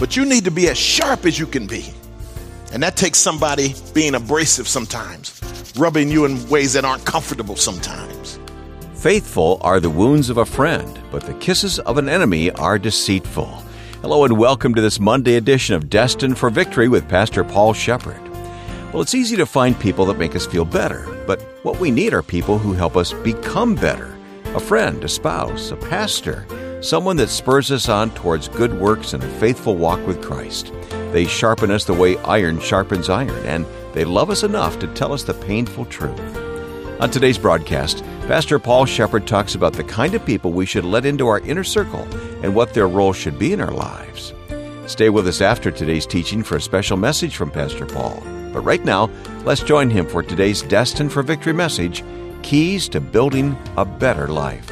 But you need to be as sharp as you can be. And that takes somebody being abrasive sometimes, rubbing you in ways that aren't comfortable sometimes. Faithful are the wounds of a friend, but the kisses of an enemy are deceitful. Hello and welcome to this Monday edition of Destined for Victory with Pastor Paul Shepherd. Well, it's easy to find people that make us feel better, but what we need are people who help us become better. A friend, a spouse, a pastor, someone that spurs us on towards good works and a faithful walk with Christ. They sharpen us the way iron sharpens iron, and they love us enough to tell us the painful truth. On today's broadcast, Pastor Paul Shepherd talks about the kind of people we should let into our inner circle and what their role should be in our lives. Stay with us after today's teaching for a special message from Pastor Paul. But right now, let's join him for today's Destined for Victory message, Keys to Building a Better Life.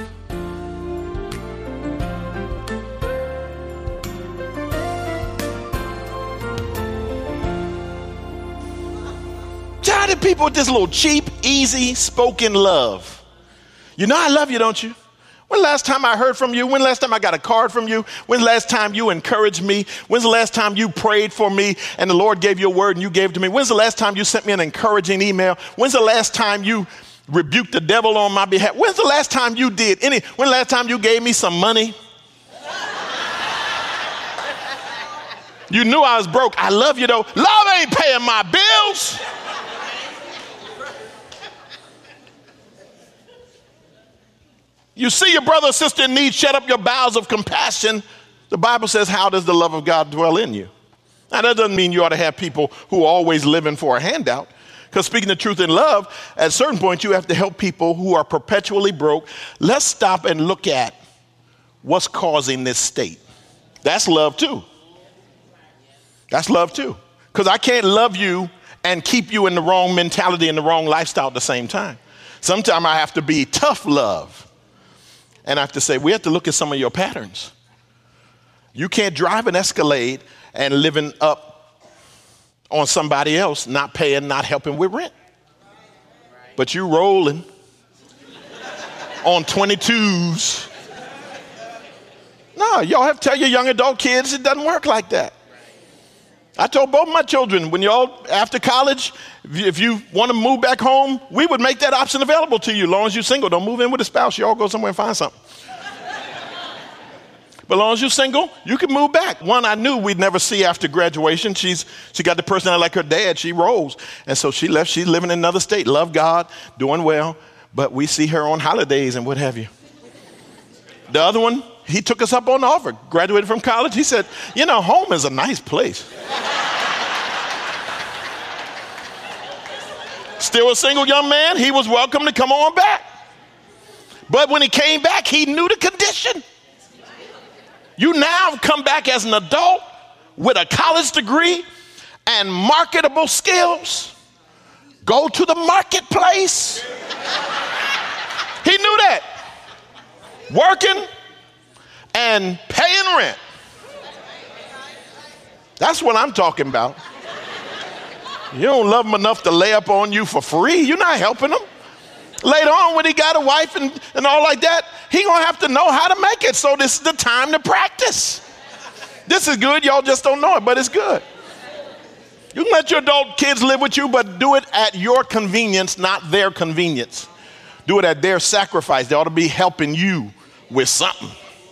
Tired of people with this little cheap, easy spoken love. You know I love you, don't you? When the last time I heard from you? When the last time I got a card from you? When's the last time you encouraged me? When's the last time you prayed for me and the Lord gave you a word and you gave it to me? When's the last time you sent me an encouraging email? When's the last time you rebuked the devil on my behalf? When's the last time you did any? When's the last time you gave me some money? You knew I was broke. I love you though. Love ain't paying my bills. You see your brother or sister in need, shut up your bowels of compassion. The Bible says, how does the love of God dwell in you? Now, that doesn't mean you ought to have people who are always living for a handout. Because speaking the truth in love, at a certain point, you have to help people who are perpetually broke. Let's stop and look at what's causing this state. That's love too. That's love too. Because I can't love you and keep you in the wrong mentality and the wrong lifestyle at the same time. Sometimes I have to be tough love. And I have to say, we have to look at some of your patterns. You can't drive an Escalade and living up on somebody else, not paying, not helping with rent. But you rolling on 22s. No, y'all have to tell your young adult kids it doesn't work like that. I told both my children, when y'all, after college, if you want to move back home, we would make that option available to you. As long as you're single, don't move in with a spouse. Y'all go somewhere and find something. But as long as you're single, you can move back. One I knew we'd never see after graduation. She got the personality like her dad. She rolls. And so she left. She's living in another state. Love God, doing well. But we see her on holidays and what have you. The other one, he took us up on the offer. Graduated from college. He said, you know, home is a nice place. Still a single young man. He was welcome to come on back. But when he came back, he knew the condition. You now come back as an adult with a college degree and marketable skills. Go to the marketplace. He knew that. Working and paying rent. That's what I'm talking about. You don't love them enough to lay up on you for free. You're not helping them. Later on, when he got a wife and all like that, he gonna have to know how to make it. So this is the time to practice. This is good. Y'all just don't know it, but it's good. You can let your adult kids live with you, but do it at your convenience, not their convenience. Do it at their sacrifice. They ought to be helping you with something.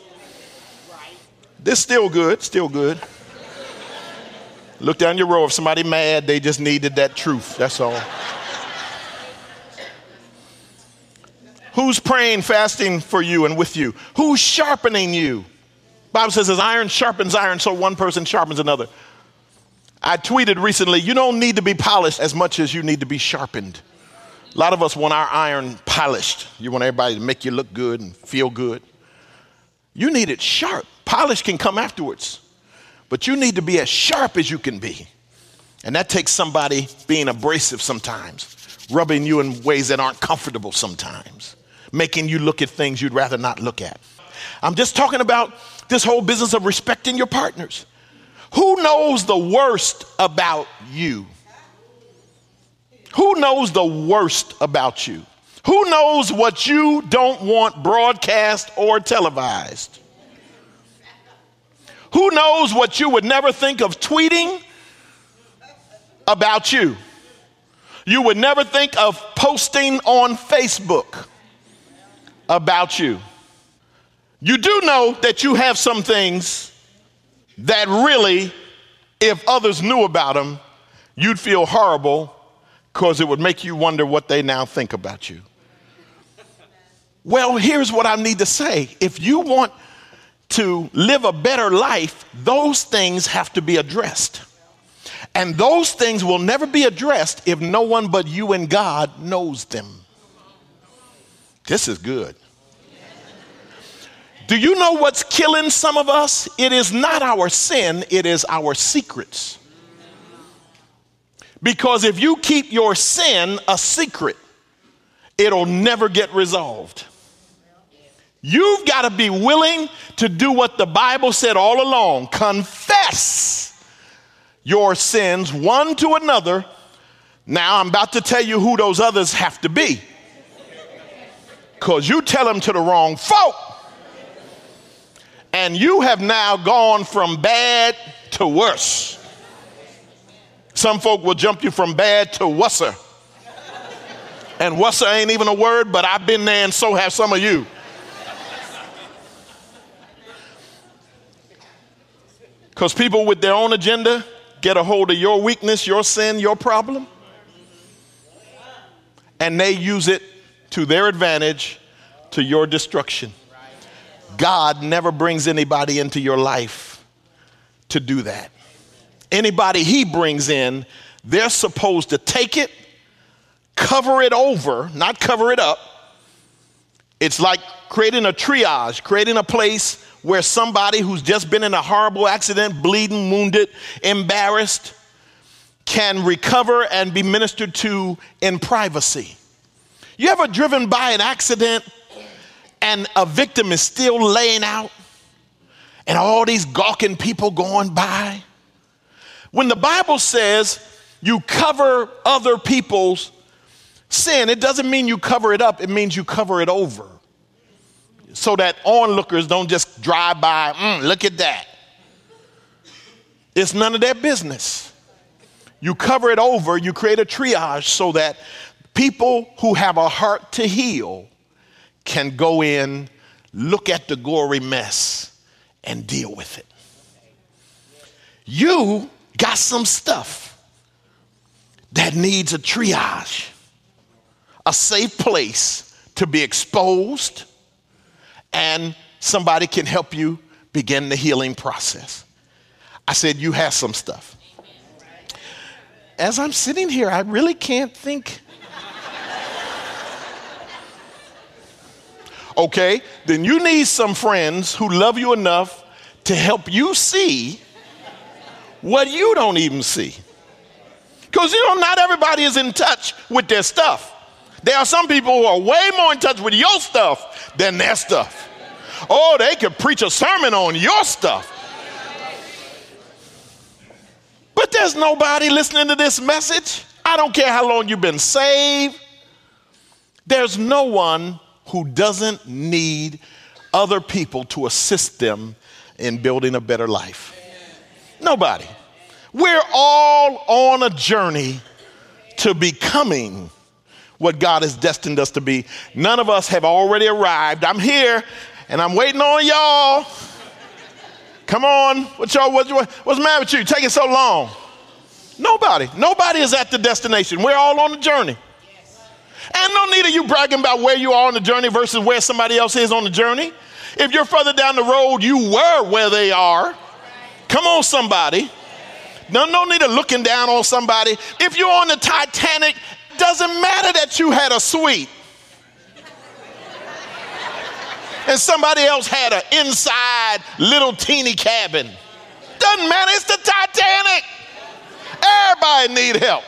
This still good, still good. Look down your row. If somebody mad, they just needed that truth. That's all. Who's praying, fasting for you and with you? Who's sharpening you? Bible says as iron sharpens iron, so one person sharpens another. I tweeted recently, you don't need to be polished as much as you need to be sharpened. A lot of us want our iron polished. You want everybody to make you look good and feel good. You need it sharp. Polish can come afterwards. But you need to be as sharp as you can be. And that takes somebody being abrasive sometimes, rubbing you in ways that aren't comfortable sometimes, making you look at things you'd rather not look at. I'm just talking about this whole business of respecting your partners. Who knows the worst about you? Who knows the worst about you? Who knows what you don't want broadcast or televised? Who knows what you would never think of tweeting about you? You would never think of posting on Facebook about you. You do know that you have some things that really, if others knew about them, you'd feel horrible because it would make you wonder what they now think about you. Well, here's what I need to say. If you want to live a better life, those things have to be addressed. And those things will never be addressed if no one but you and God knows them. This is good. Do you know what's killing some of us? It is not our sin, it is our secrets. Because if you keep your sin a secret, it'll never get resolved. You've got to be willing to do what the Bible said all along. Confess your sins one to another. Now I'm about to tell you who those others have to be. Because you tell them to the wrong folk. And you have now gone from bad to worse. Some folk will jump you from bad to wusser. And wusser ain't even a word, but I've been there and so have some of you. Because people with their own agenda get a hold of your weakness, your sin, your problem, and they use it to their advantage, to your destruction. God never brings anybody into your life to do that. Anybody he brings in, they're supposed to take it, cover it over, not cover it up. It's like creating a triage, creating a place where somebody who's just been in a horrible accident, bleeding, wounded, embarrassed, can recover and be ministered to in privacy. You ever driven by an accident and a victim is still laying out and all these gawking people going by? When the Bible says you cover other people's sin, it doesn't mean you cover it up. It means you cover it over. So that onlookers don't just drive by, look at that. It's none of their business. You cover it over, you create a triage so that people who have a heart to heal can go in, look at the gory mess, and deal with it. You got some stuff that needs a triage, a safe place to be exposed, and somebody can help you begin the healing process. I said, you have some stuff. As I'm sitting here, I really can't think. Okay, then you need some friends who love you enough to help you see what you don't even see. Because not everybody is in touch with their stuff. There are some people who are way more in touch with your stuff than their stuff. Oh, they could preach a sermon on your stuff. But there's nobody listening to this message. I don't care how long you've been saved. There's no one who doesn't need other people to assist them in building a better life. Nobody. We're all on a journey to becoming what God has destined us to be. None of us have already arrived. I'm here and I'm waiting on y'all. Come on. What's the matter with you? Taking so long? Nobody is at the destination. We're all on the journey. And no need of you bragging about where you are on the journey versus where somebody else is on the journey. If you're further down the road, you were where they are. Come on, somebody. No need of looking down on somebody. If you're on the Titanic, doesn't matter that you had a suite and somebody else had an inside little teeny cabin. Doesn't matter, it's the Titanic. Everybody need help.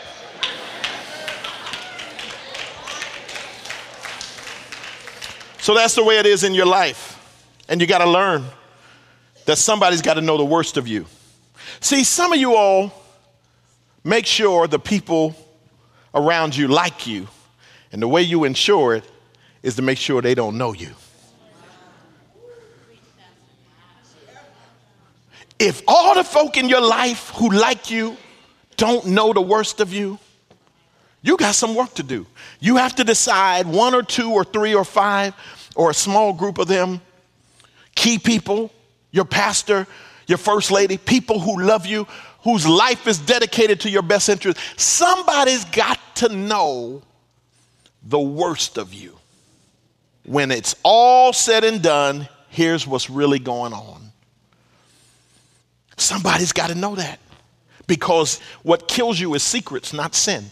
So that's the way it is in your life. And you got to learn that somebody's got to know the worst of you. See, some of you all make sure the people around you like you. And the way you ensure it is to make sure they don't know you. If all the folk in your life who like you don't know the worst of you, you got some work to do. You have to decide 1 or 2 or 3 or 5 or a small group of them, key people, your pastor, your first lady, people who love you, whose life is dedicated to your best interest. Somebody's got to know the worst of you. When it's all said and done, here's what's really going on. Somebody's got to know that, because what kills you is secrets, not sin.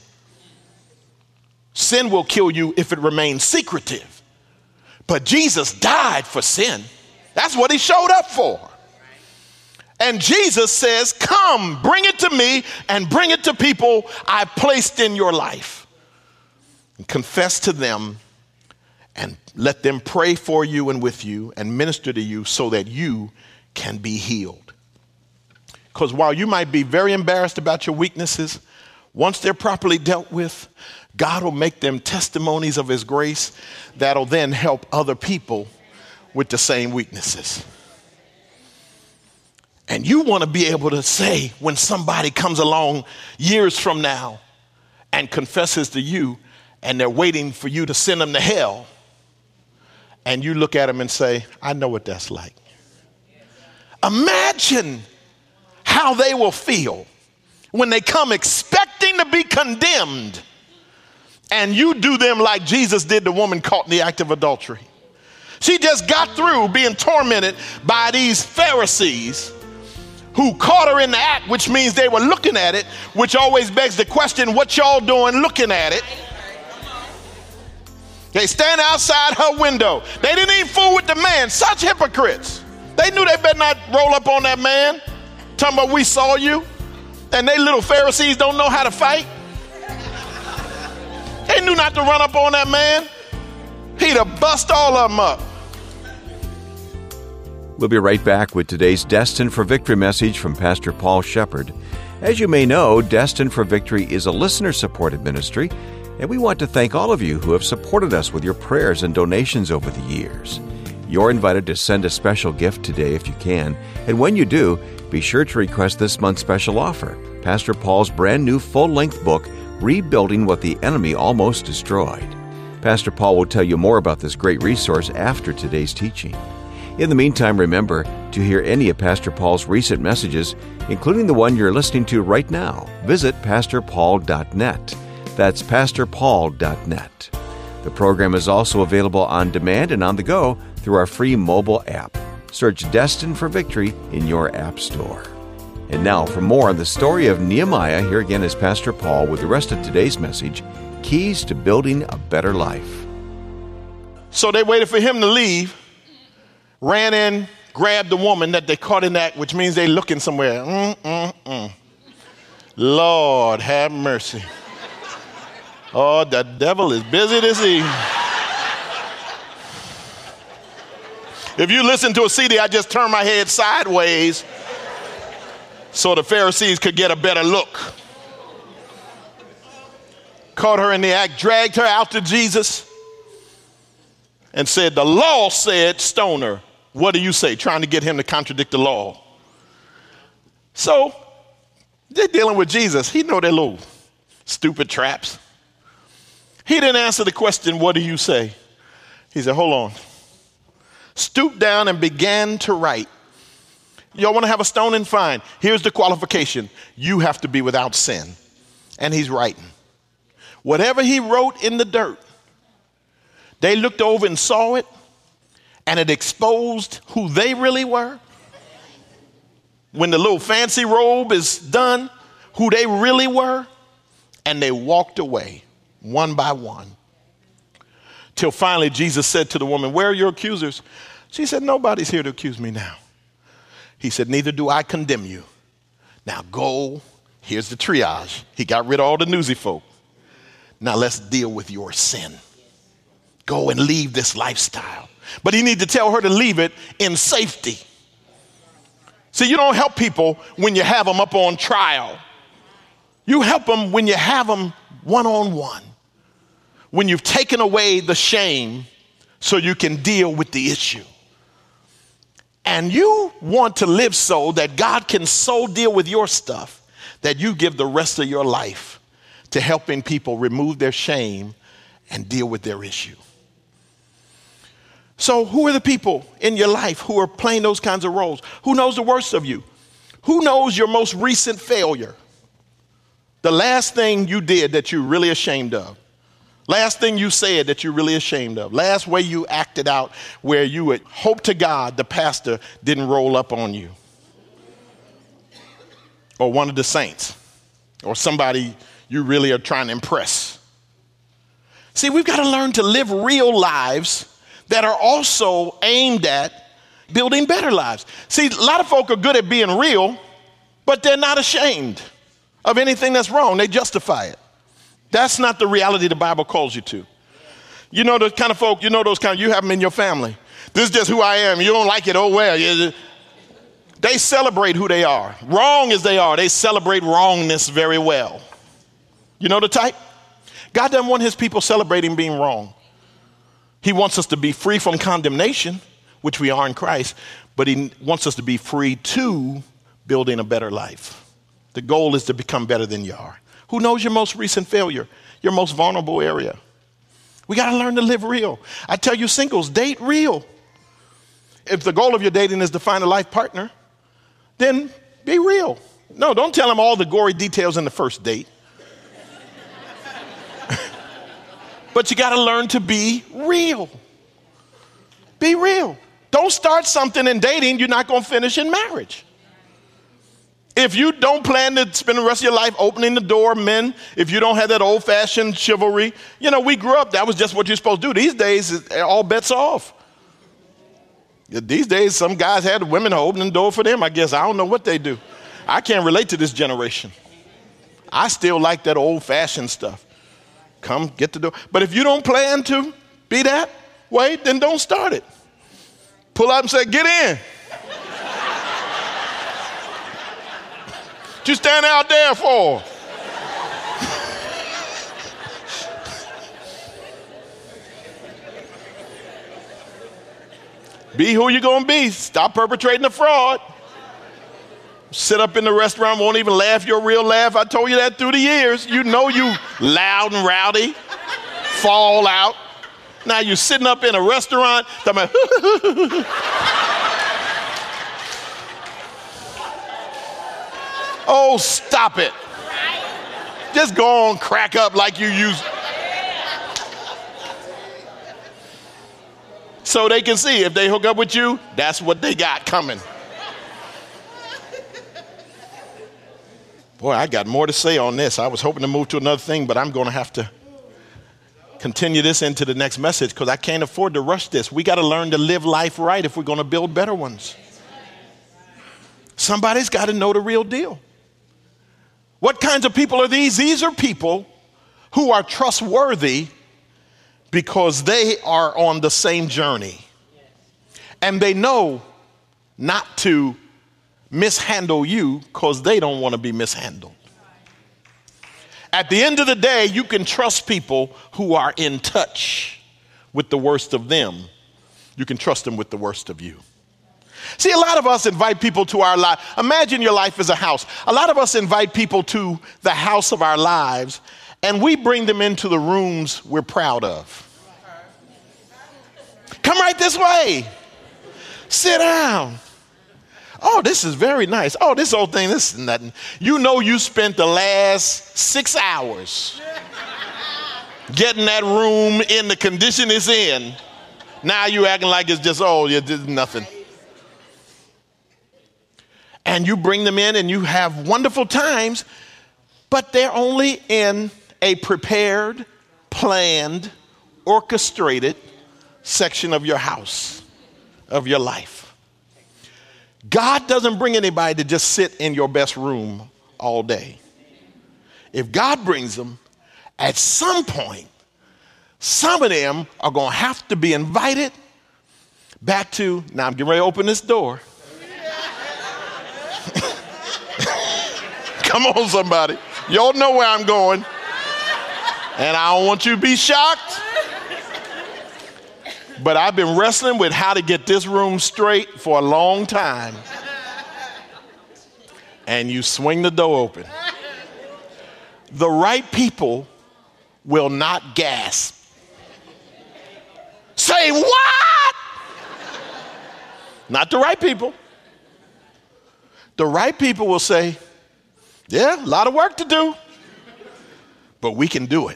Sin will kill you if it remains secretive. But Jesus died for sin. That's what he showed up for. And Jesus says, come, bring it to me and bring it to people I placed in your life. And confess to them and let them pray for you and with you and minister to you so that you can be healed. Because while you might be very embarrassed about your weaknesses, once they're properly dealt with, God will make them testimonies of his grace that'll then help other people with the same weaknesses. And you want to be able to say, when somebody comes along years from now and confesses to you and they're waiting for you to send them to hell, and you look at them and say, I know what that's like. Imagine how they will feel when they come expecting to be condemned, and you do them like Jesus did the woman caught in the act of adultery. She just got through being tormented by these Pharisees who caught her in the act, which means they were looking at it, which always begs the question, what y'all doing looking at it? They stand outside her window. They didn't even fool with the man. Such hypocrites. They knew they better not roll up on that man, talking about we saw you. And they little Pharisees don't know how to fight. They knew not to run up on that man. He'd have bust all of them up. We'll be right back with today's Destined for Victory message from Pastor Paul Shepard. As you may know, Destined for Victory is a listener-supported ministry, and we want to thank all of you who have supported us with your prayers and donations over the years. You're invited to send a special gift today if you can, and when you do, be sure to request this month's special offer, Pastor Paul's brand new full-length book, Rebuilding What the Enemy Almost Destroyed. Pastor Paul will tell you more about this great resource after today's teaching. In the meantime, remember to hear any of Pastor Paul's recent messages, including the one you're listening to right now. Visit pastorpaul.net. That's pastorpaul.net. The program is also available on demand and on the go through our free mobile app. Search Destined for Victory in your app store. And now for more on the story of Nehemiah, here again is Pastor Paul with the rest of today's message, Keys to Building a Better Life. So they waited for him to leave, ran in, grabbed the woman that they caught in that, which means they looking somewhere. Lord, have mercy. Oh, the devil is busy this evening. If you listen to a CD, I just turn my head sideways so the Pharisees could get a better look. Caught her in the act, dragged her out to Jesus, and said, the law said stone her. What do you say? Trying to get him to contradict the law. So they're dealing with Jesus. He know their little stupid traps. He didn't answer the question, what do you say? He said, hold on. Stooped down and began to write. Y'all want to have a stoning? Fine. Here's the qualification. You have to be without sin. And he's writing. Whatever he wrote in the dirt, they looked over and saw it, and it exposed who they really were. When the little fancy robe is done, who they really were, and they walked away one by one. Till finally Jesus said to the woman, where are your accusers? She said, nobody's here to accuse me now. He said, neither do I condemn you. Now go, here's the triage. He got rid of all the newsy folk. Now let's deal with your sin. Go and leave this lifestyle. But he needed to tell her to leave it in safety. See, you don't help people when you have them up on trial. You help them when you have them one-on-one. When you've taken away the shame so you can deal with the issue. And you want to live so that God can so deal with your stuff that you give the rest of your life to helping people remove their shame and deal with their issue. So who are the people in your life who are playing those kinds of roles? Who knows the worst of you? Who knows your most recent failure? The last thing you did that you're really ashamed of. Last thing you said that you're really ashamed of. Last way you acted out where you would hope to God the pastor didn't roll up on you. Or one of the saints. Or somebody you really are trying to impress. See, we've got to learn to live real lives that are also aimed at building better lives. See, a lot of folk are good at being real, but they're not ashamed of anything that's wrong. They justify it. That's not the reality the Bible calls you to. You know those kind of folk, you have them in your family. This is just who I am. You don't like it, oh well. They celebrate who they are. Wrong as they are, they celebrate wrongness very well. You know the type? God doesn't want his people celebrating being wrong. He wants us to be free from condemnation, which we are in Christ, but he wants us to be free to building a better life. The goal is to become better than you are. Who knows your most recent failure, your most vulnerable area? We got to learn to live real. I tell you, singles, date real. If the goal of your dating is to find a life partner, then be real. No, don't tell them all the gory details in the first date. But you got to learn to be real. Be real. Don't start something in dating you're not going to finish in marriage. If you don't plan to spend the rest of your life opening the door, men, if you don't have that old-fashioned chivalry, we grew up, that was just what you're supposed to do. These days, all bets are off. These days, some guys had women opening the door for them, I guess. I don't know what they do. I can't relate to this generation. I still like that old-fashioned stuff. Come, get the door. But if you don't plan to be that way, then don't start it. Pull up and say, get in. What you stand out there for? Be who you're going to be. Stop perpetrating the fraud. Sit up in the restaurant, won't even laugh your real laugh. I told you that through the years. You know you loud and rowdy. Fall out. Now you're sitting up in a restaurant. Oh, stop it. Just go on, crack up like you used. So they can see if they hook up with you, that's what they got coming. Boy, I got more to say on this. I was hoping to move to another thing, but I'm going to have to continue this into the next message because I can't afford to rush this. We got to learn to live life right if we're going to build better ones. Somebody's got to know the real deal. What kinds of people are these? These are people who are trustworthy because they are on the same journey. And they know not to mishandle you because they don't want to be mishandled. At the end of the day, you can trust people who are in touch with the worst of them. You can trust them with the worst of you. See, a lot of us invite people to our life. Imagine your life as a house. A lot of us invite people to the house of our lives, and we bring them into the rooms we're proud of. Come right this way. Sit down. Oh, this is very nice. Oh, this old thing, this is nothing. You know you spent the last 6 hours getting that room in the condition it's in. Now you acting like it's just, it's nothing. And you bring them in and you have wonderful times, but they're only in a prepared, planned, orchestrated section of your house, of your life. God doesn't bring anybody to just sit in your best room all day. If God brings them, at some point, some of them are going to have to be invited back to, now I'm getting ready to open this door. Come on, somebody. Y'all know where I'm going. And I don't want you to be shocked. But I've been wrestling with how to get this room straight for a long time. And you swing the door open. The right people will not gasp. Say what? Not the right people. The right people will say, yeah, a lot of work to do, but we can do it.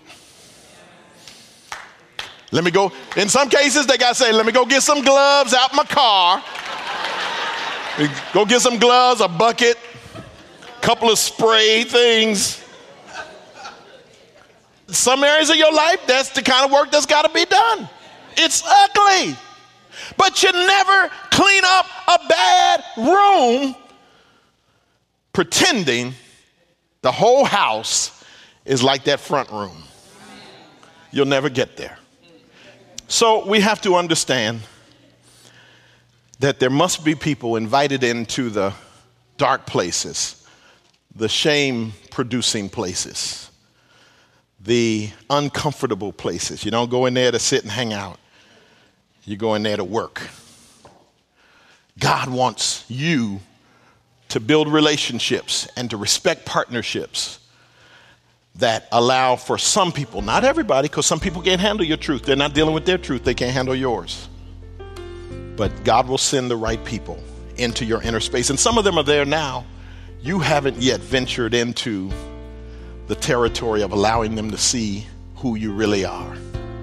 Let me go. In some cases, they got to say, let me go get some gloves out my car. Go get some gloves, a bucket, a couple of spray things. Some areas of your life, that's the kind of work that's got to be done. It's ugly. But you never clean up a bad room pretending the whole house is like that front room. You'll never get there. So we have to understand that there must be people invited into the dark places, the shame-producing places, the uncomfortable places. You don't go in there to sit and hang out. You go in there to work. God wants you to build relationships and to respect partnerships that allow for some people, not everybody, because some people can't handle your truth. They're not dealing with their truth. They can't handle yours. But God will send the right people into your inner space. And some of them are there now. You haven't yet ventured into the territory of allowing them to see who you really are.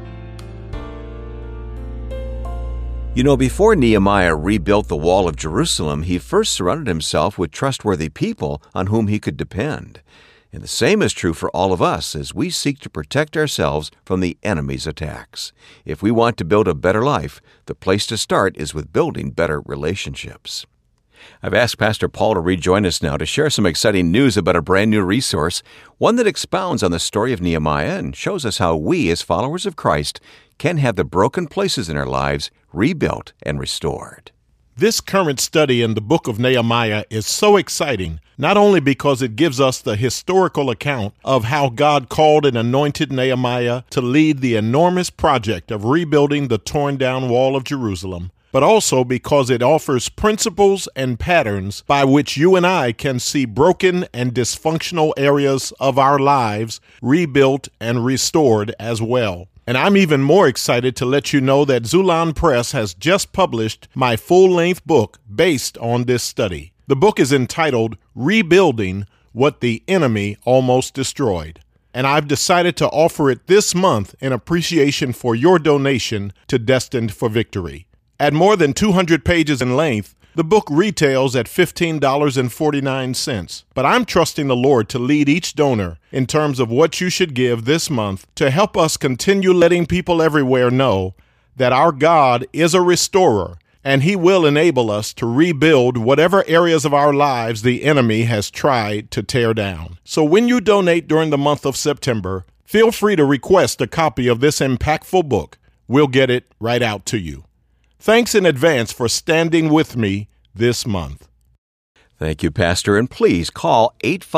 You know, before Nehemiah rebuilt the wall of Jerusalem, he first surrounded himself with trustworthy people on whom he could depend. And the same is true for all of us as we seek to protect ourselves from the enemy's attacks. If we want to build a better life, the place to start is with building better relationships. I've asked Pastor Paul to rejoin us now to share some exciting news about a brand new resource, one that expounds on the story of Nehemiah and shows us how we, as followers of Christ, can have the broken places in our lives rebuilt and restored. This current study in the book of Nehemiah is so exciting, not only because it gives us the historical account of how God called and anointed Nehemiah to lead the enormous project of rebuilding the torn-down wall of Jerusalem, but also because it offers principles and patterns by which you and I can see broken and dysfunctional areas of our lives rebuilt and restored as well. And I'm even more excited to let you know that Xulon Press has just published my full-length book based on this study. The book is entitled Rebuilding What the Enemy Almost Destroyed. And I've decided to offer it this month in appreciation for your donation to Destined for Victory. At more than 200 pages in length, the book retails at $15.49, but I'm trusting the Lord to lead each donor in terms of what you should give this month to help us continue letting people everywhere know that our God is a restorer and He will enable us to rebuild whatever areas of our lives the enemy has tried to tear down. So when you donate during the month of September, feel free to request a copy of this impactful book. We'll get it right out to you. Thanks in advance for standing with me this month. Thank you, Pastor, and please call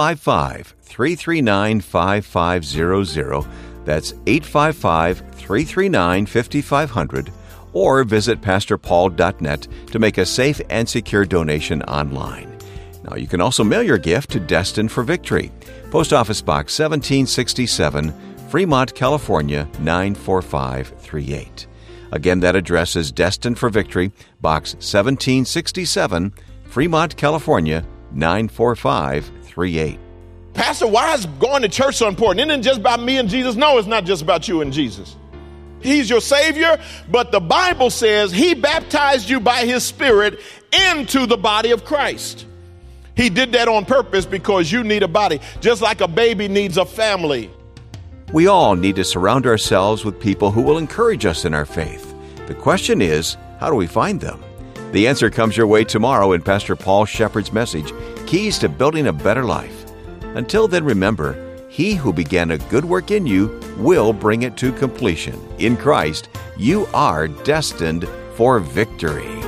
855-339-5500. That's 855-339-5500, or visit pastorpaul.net to make a safe and secure donation online. Now, you can also mail your gift to Destined for Victory, Post Office Box 1767, Fremont, California, 94538. Again, that address is Destined for Victory, Box 1767, Fremont, California, 94538. Pastor, why is going to church so important? Isn't it just about me and Jesus? No, it's not just about you and Jesus. He's your Savior, but the Bible says He baptized you by His Spirit into the body of Christ. He did that on purpose because you need a body, just like a baby needs a family. We all need to surround ourselves with people who will encourage us in our faith. The question is, how do we find them? The answer comes your way tomorrow in Pastor Paul Shepard's message, Keys to Building a Better Life. Until then, remember, He who began a good work in you will bring it to completion. In Christ, you are destined for victory.